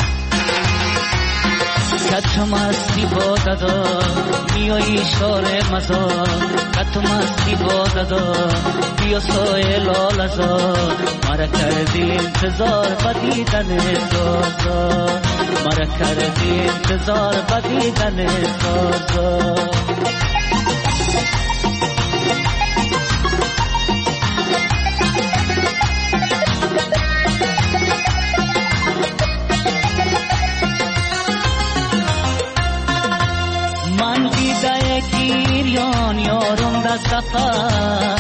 کتم سیوا دادا میای شاره مزار، کتم سیوا دادا بیا سویلا لزار، مرا کردی انتظار بدیدن زار زار، مرا کردی انتظار بدیدن زار زار. من دیده گیریان یارم در سفر،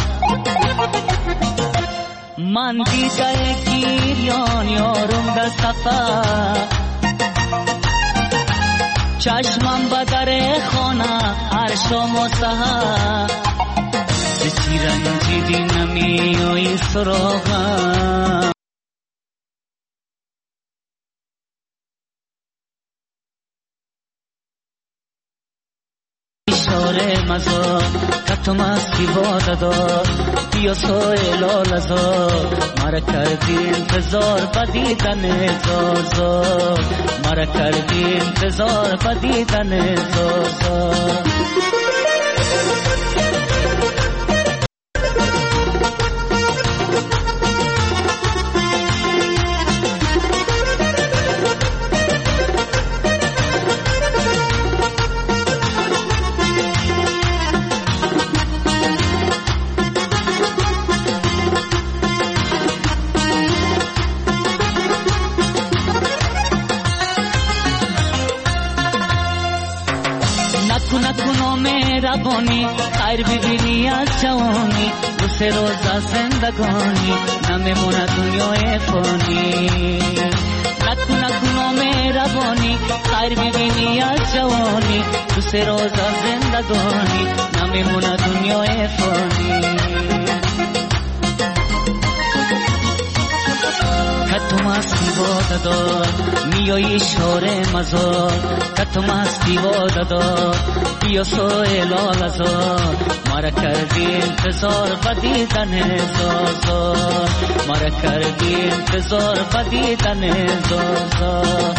من دیده گیریان یارم در سفر، چشمم بدر خانه هر شام و سحر، بچی رنجیدی نمیایی سراغم. شاره مزار کتم اسکی واددار بیا سویلا لزار، مرا کردی انتظار بدیدن زار زار، مرا کردی انتظار بدیدن زار زار. مهربانی خیر ببینی از جوانی، دو سه روز از زندگانی نمیمونه دنیای فانی. نکن نکن مهربانی خیر ببینی از جوانی، دو سه روز از زندگانی نمیمونه دنیای فانی. کتم اسکی واددار میای شاره مزار، کتم اسکی واددار بیا سویلا لزار، مرا کردی انتظار بدیدن زار زار، مرا کردی انتظار بدیدن زار زار.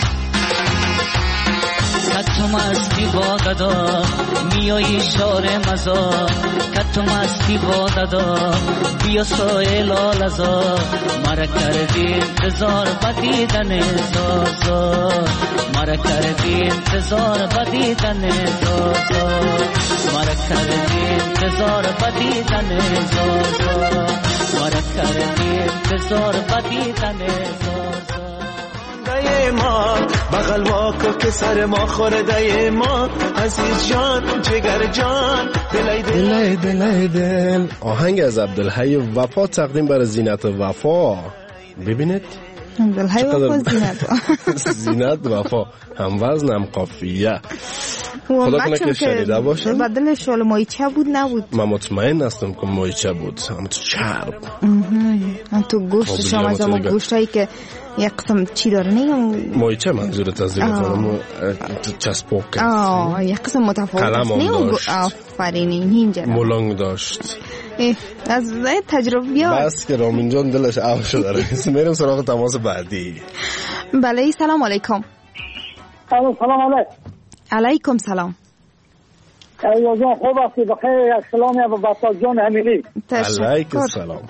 کتم اسکی واددار میای شاره مزار، کتم اسکی واددار بیا سویلا لزار، مرا کردی انتظار بدیدن زار زار، مرا کردی انتظار بدیدن زار زار، مرا کردی انتظار بدیدن زار زار، مرا کردی انتظار بدیدن زار زار. ما بغل واکو که سر ما خورده ما، عزیز جان جگر جان دلای دل دلای دل. آهنگ از عبدالحی وفا تقدیم برای زینت وفا. ببینید عبدالحی وفا زینت زینت وفا هم وزن هم قافیه. خدا کنه که شنیده باشه. بدل شال مایچه بود نبود؟ من مطمئن هستم که مایچه بود، هم تو چرب هم تو گوشت شما از همون گوشت هایی که یک قسم چی داره نیم مایچه منظورت از دیگه خانم چسبوک کرد. آه یک قسم متفاوت قلم هم داشت، آفرینی اینجا مولانگ داشت. از تجربه بیا بس که رامین جان دلش آب شده. میریم سراغ تماس بعدی. بله سلام علیکم. سلام علیکم. علیکم سلام. ایوازان خوب هستی بخیر. سلامی و بطا جان امیلی. علیکم السلام.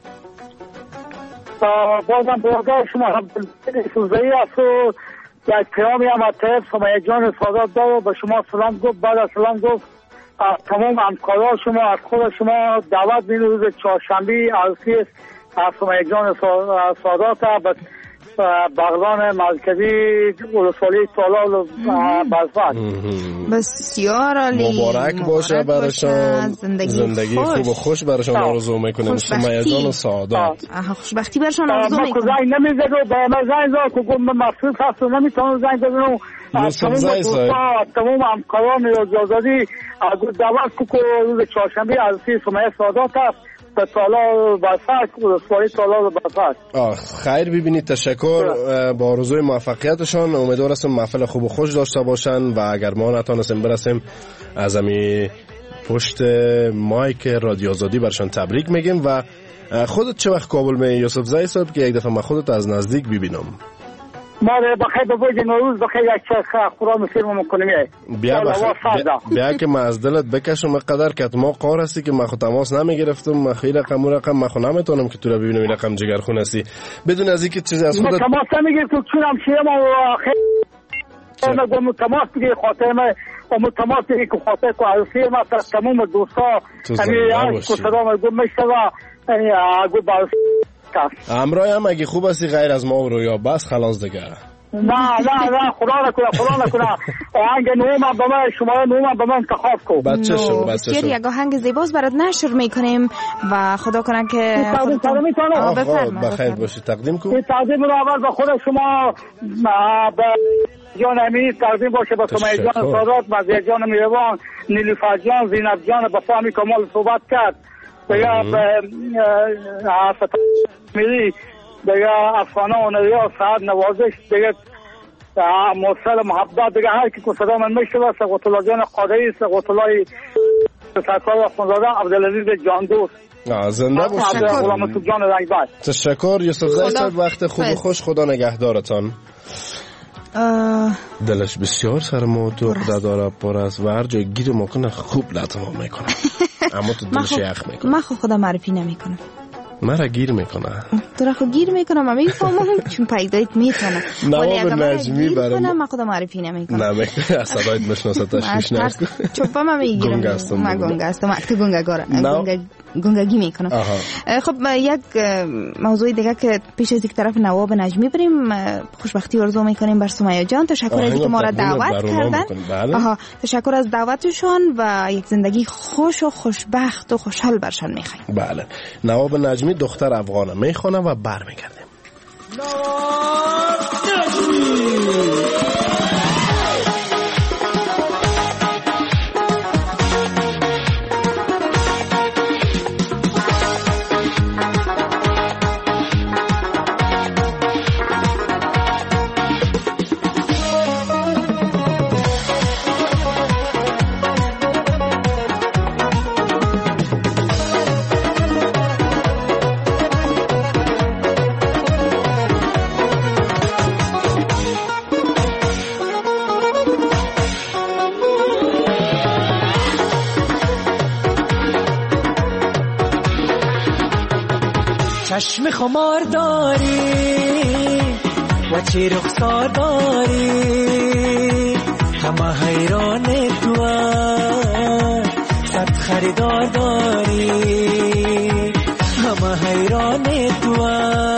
بازم برادر شما سوزایی هست و یک پیامی هم اتف سمیه جان سادات دار و به شما سلام گفت. بعد از سلام گفت از تمام همکاران شما از خود شما دعوت بین روز چهارشنبه عروسی از سمیه جان سادات بغلان مرکزی ولسوالی تالال بلفت. بسیار عالی، مبارک باشه برشان. زندگی, زندگی خوش. خوب و خوش برشان آرزو میکنیم. سمیه جان سادات خوشبختی برشان آرزو میکنیم. زنگ نمیزد و به من زنگ زد که گفت من مصروف هست و نمیتونم زنگ بزنم. یوسف زای صاحب تمام همکاران آزادی دعوت که روز چهارشنبه عروسی سمیه سادات است به تالار بلفک ولسوالی تالار بلفک. خیر ببینید. تشکر. با آرزوی موفقیتشان امیدوار هستم محفل خوب و خوش داشته باشن و اگر ما نتونستیم برسیم از امی پشت مایک رادیو آزادی برشان تبریک میگیم. و خودت چه وقت کابل می یوسف زای صاحب که یک دفعه من خودت از نزدیک ببینم؟ ما بخیر به وجه نوروز بخیر یک چرخ قرآن فیلم میکنیم. بیا بخیر بیا, بیا که من از دلت بکشم قدر که ما قار هستی که من خود تماس نمیگرفتم. من خیلی رقم و رقم من خود نمیتونم که تو را ببینم این رقم جگرخون هستی بدون از اینکه چیزی از خودت من تماس نمیگرفتم چونم شیرم و خیلی من تماس بگیر خاطر من و تماس بگیر که خاطر که عروسی ما تمام دوستا همین عشق و صدا من گفت میشتوا گفت عروسی امرای هم اگه خوب هستی غیر از ما و رویا بس خلاص دیگه. نه نه نه خدا نکنه خدا نکنه. آهنگ نوم به من شما نوم به من انتخاب کو. بچه شو بچه شو. یک آهنگ زیباست برات نشر میکنیم و خدا کنه که تقدیم میکنم. بفرمایید. بخیر باشی تقدیم کو. تقدیم رو اول به خود شما به جان امینی تقدیم باشه به سمیه جان سادات مزیه جان میروان نیلوفر جان زینب جان به فهمی کمال صحبت کرد دیگه به میری دیگه افغانه و نویا سعد نوازش دیگه مرسل محبت دیگه هر کی که صدا من میشه و سقوط الله جان قادری سقوط الله سرکار اخوانزاده عبدالعزیز جان دوست زنده باشید. جان رنگبر. تشکر یوسف زای صاحب. وقت خوب و خوش. خدا نگهدارتان. دلش بسیار سرما و دوغ داره پر است و هر جای گیر مکنه خوب لطمه میکنه اما تو دلش یخ میکنه. من خود خودم معرفی نمیکنم. مرا گیر میکنه. تو را خود گیر میکنم من میفهمم چون پیدایت میتونه ولی اگه من گیر کنم من خودم معرفی نمیکنم. نمیکنه از صدایت مشناسه تشویش نکن. چوبا من میگیرم. من گنگ هستم. اکت گنگگاره. گنگگی میکنم. خب یک موضوع دیگه که پیش از یک طرف نواب نجمی بریم. خوشبختی آرزو میکنیم بر سمیه جان. تشکر از اینکه ما را دعوت کردن. آها تشکر از دعوتشون و یک زندگی خوش و خوشبخت و خوشحال برشان میخوایم. بله. نواب نجمی دختر افغانه میخونه و برمیگردیم. نواب نجمی چشم خمار داری و چه رخسار داری همه حیران تو صد خریدار داری همه حیران تو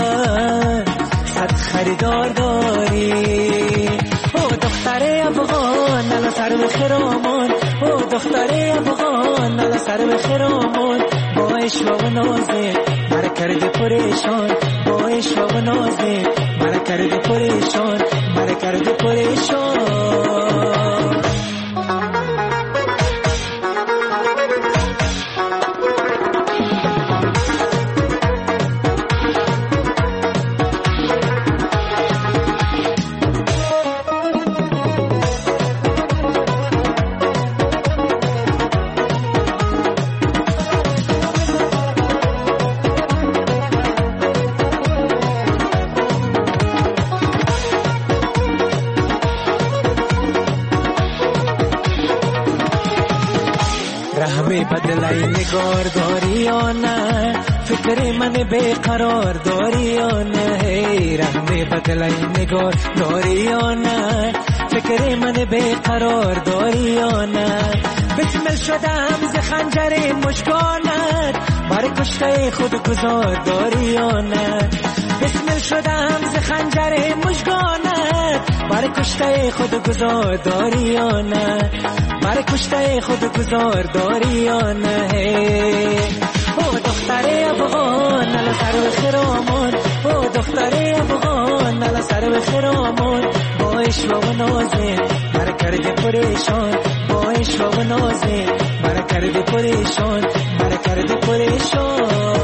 صد خریدار داری او دختر افغان نلا سر به خرامان او دختر افغان نلا سر به خرامان با عشق و نازه مرا کرده پریشان با عشق و نازه مرا کرده پریشان مرا کرده پریشان. رحمی بدلای نگار داری یا نه فکر من بیقرار داری یا نه رحمی بدلای نگار داری یا نه فکر من بیقرار داری یا نه بسمل شدم ز خنجر مشکانت برای کشته خود گذار داری یا نه بسمل شدم ز خنجر مشکانت برای کشته خود گذار داری یا نه برای کشته خود گذار داری یا نه او دختر افغان نلا سر و خرامون او دختر افغان نلا سر و خرامون با عشق و نازه برای کرده پریشان با عشق و نازه برای کرده پریشان برای کرده پریشان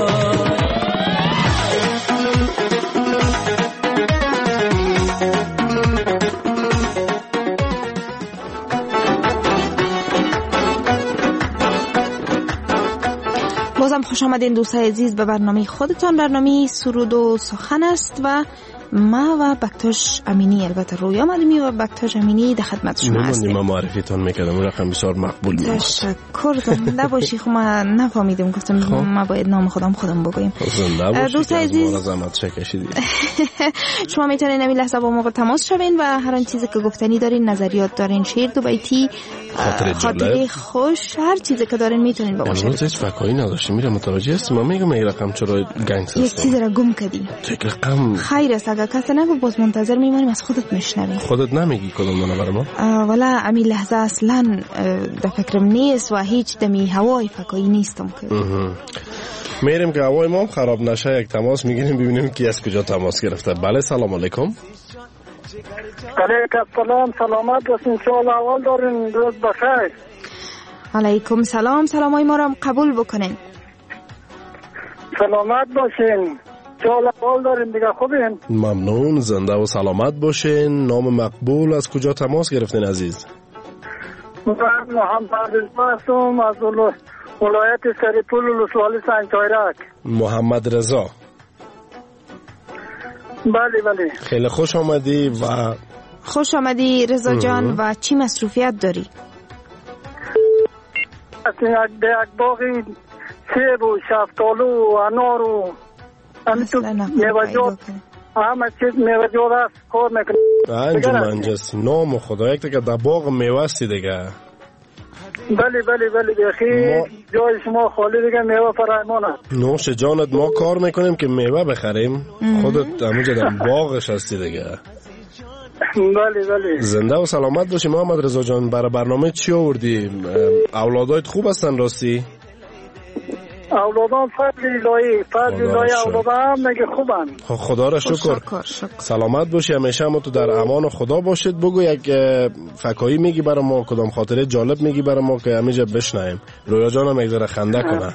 بازم خوش آمدین دوستای عزیز به برنامه خودتان. برنامه سرود و سخن است و ما و بکتاش امینی البته رویا مدمی و بکتاش امینی در خدمت شما هستیم. ما معرفیتان میکردم اون رقم بسیار مقبول بود. تشکر زنده باشی. خب ما نفهمیدم گفتم ما باید نام خودم خودم بگویم. زنده باشی دوستای عزیز. زحمت چکشیدید. شما میتونین همین لحظه با ما تماس شوین و هر آن چیزی که گفتنی دارین، نظریات دارین، شعر دو بیتی، خاطره خوش، هر چیزی که دارین میتونین با ما شریک. امروز هیچ فکایی نداشتیم. میرم متوجه هستم. ما میگم این رقم چرا گنگس است. یک چیزی را گم کردی. یک رقم. خیر است اگه کسی نگو باز منتظر میمونیم از خودت میشنوی. خودت نمیگی کدوم دونه برام؟ والا امی لحظه اصلا در فکرم نیست و هیچ دمی هوای فکایی نیستم که. میریم که هوای ما خراب نشه یک تماس میگیریم ببینیم کی از کجا تماس گرفته. بله سلام علیکم. علیکم السلام. سلامت باشین. انشاءالله اول دارین روز بخیر. علیکم سلام. سلامای ما را قبول بکنین. سلامت باشین. انشاءالله اول دارین دیگه خوبین. ممنون. زنده و سلامت باشین. نام مقبول از کجا تماس گرفتین عزیز؟ من محمد رضا هستم از ولایت سرپول ولسوالی سنگتایرک. محمد رضا. بله بله. خیلی خوش آمدی و خوش آمدی رضا جان. و چی مصروفیت داری؟ یک باقی سیب و شفتالو و انار و میوه‌جات همه چیز میوه‌جات است کار میکنی. انجام انجاسی نام خدا یک دیگه در باغ میوه هستی دیگه. بله بله بله بخیر. جای شما خالی دیگه میوه فرایمان است. نوش جانت. ما کار میکنیم که میوه بخریم. خودت همونجا در باغش هستی دیگه. بله بله. زنده و سلامت باشی محمد رضا جان. برای برنامه چی آوردی؟ اولادایت خوب هستن راستی؟ اولادان فضل الهی فضل الهی اولادان میگه خوبن. خدا را شکر. شکر شکر. سلامت باشی. همیشه ما تو در امان خدا باشید. بگو یک فکایی میگی برای ما، کدام خاطره جالب میگی برای ما که همینجا بشنویم. رویا جان هم یک ذره خنده کنه.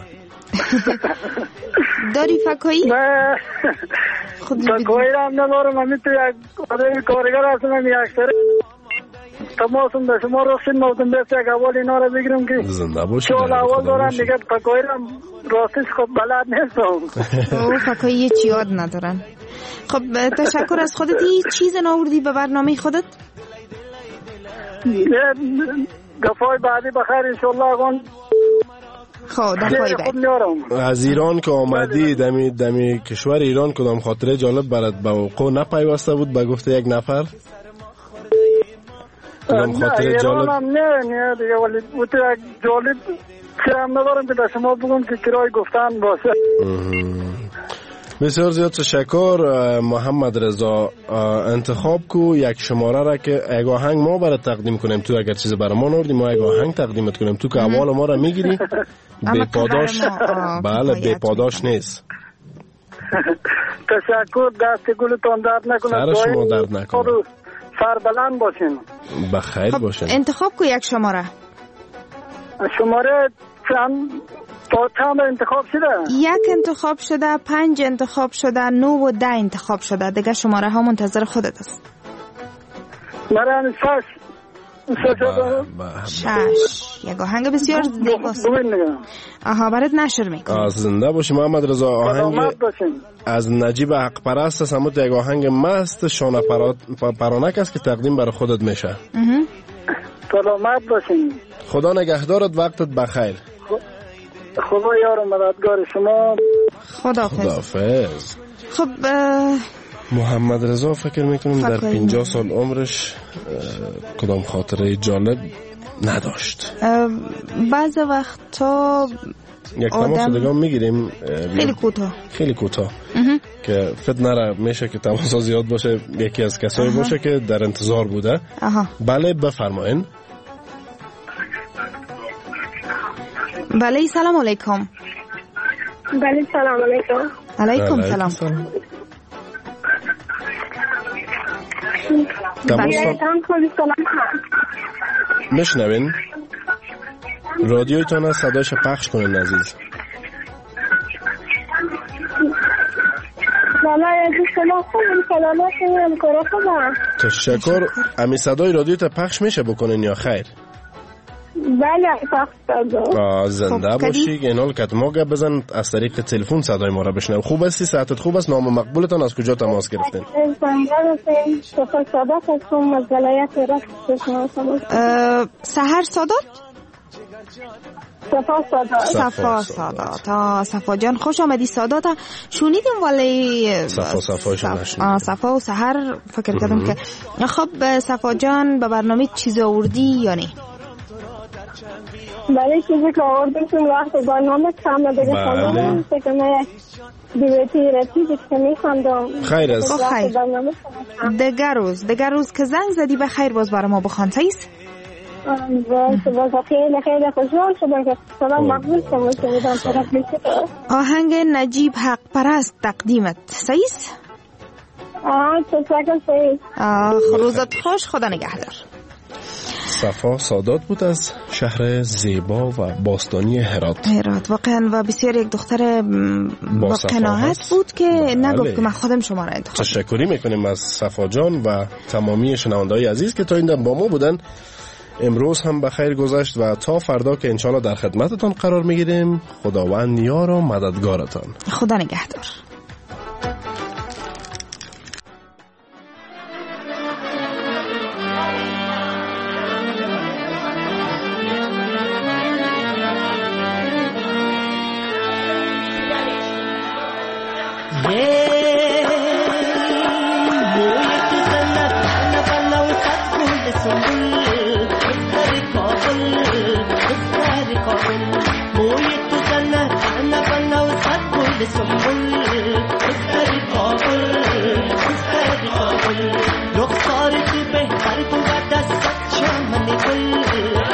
داری فکایی؟ نه فکایی هم ندارم. همین تو یک کارگر هستم. یک سر تماسم به شما رسید موضوع بیست یک اول اینا را بگیرم که زنده باشی. چون اول دارم دیگه فکایی هم راستش خب بلد نیستم. او فکایی چی یاد ندارن. خب تشکر از خودت. هیچ چیز ناوردی به برنامه خودت؟ دفعه بعدی بخیر انشالله. اگان خب دفعه بعد از ایران که آمدی دمی دمی کشور ایران کدام خاطره جالب برات به وقوع نپیوسته بود به گفته یک نفر؟ کدام خاطره جالب؟ نه نه نه دیگه ولی بوده یک جالب که هم ندارم که به شما بگم که کرای گفتن باشه. بسیار زیاد تشکر محمد رضا. انتخاب کو یک شماره را که یک آهنگ ما برات تقدیم کنیم. تو اگر چیز برای ما نوردی ما یک آهنگ تقدیمت کنیم. تو که اول ما را میگیری بے پاداش. بله بے پاداش نیست. تشکر. دست گلتون درد نکنه. سر شما درد نکنه. سربلند باشین. بخیر خب باشین. انتخاب کو یک شماره. شماره چند تا چند انتخاب شده؟ یک انتخاب شده، پنج انتخاب شده، نو و ده انتخاب شده. دیگه شماره ها منتظر خودت است. مرا شش شش. یک آهنگ بسیار زیباست. آها برات نشر میکنم. زنده باشی محمد رضا. آهنگ از نجیب حق پرست است. اما یک آهنگ مست شانه پرانک است که تقدیم برای خودت میشه. سلامت باشین. خدا نگهدارت، وقتت بخیر. خدا یار و مددگار شما. خداحافظ. خداحافظ. خب محمد رضا فکر میکنم در پنجاه سال عمرش کدام خاطره جالب نداشت. بعض وقتا یک تماس دیگه میگیریم خیلی کوتاه خیلی کوتاه که فکر نره میشه که تماس زیاد باشه، یکی از کسایی باشه که در انتظار بوده. آها. بله بفرمایید. بله سلام علیکم. بله سلام علیکم. علیکم سلام. میشنوین؟ رادیویتون از صدایش پخش کنین عزیز. تشکر. امی صدای رادیویت پخش میشه بکنین یا خیر؟ بله پخش زنده باشی. این حال که ما گپ بزن از طریق تلفن صدای ما را بشنو. خوب است؟ صحتت خوب است؟ نام مقبولتان از کجا تماس گرفتین؟ سحر سادات؟ صفا سادات. صفا سادات. آه صفا جان خوش آمدی سادات. شنیدیم ولی صفا صفایشو نشنیدیم. آه صفا و سحر فکر کردم که خب صفا جان به برنامه چیز آوردی یا نه؟ برای چیزی که آوردیم وقت برنامه کم دیگه خواندم فکر کنم دیویتی رفیقی که میخواندم. خیر است. خیر. دیگر روز دیگر روز که زنگ زدی به خیر باز برای ما بخوان سیست؟ باز خیلی خیلی خوشحال شدم که سلام مقبول شدم. آهنگ نجیب حق پرست تقدیمت سیست؟ آه چسکر سیست. آه روزت خوش. خدا نگهدار. صفا سادات بود از شهر زیبا و باستانی هرات. هرات واقعا و بسیار یک دختر با قناعت بود که نگفت که من خودم شما را انتخاب. تشکری میکنیم از صفا جان و تمامی شنونده‌های عزیز که تا این دم با ما بودن. امروز هم بخیر گذشت و تا فردا که انشالله در خدمتتان قرار میگیریم. خداوند یار و مددگارتان. خدا نگهدار. رخسار تو بهتر بود از صد چمن گل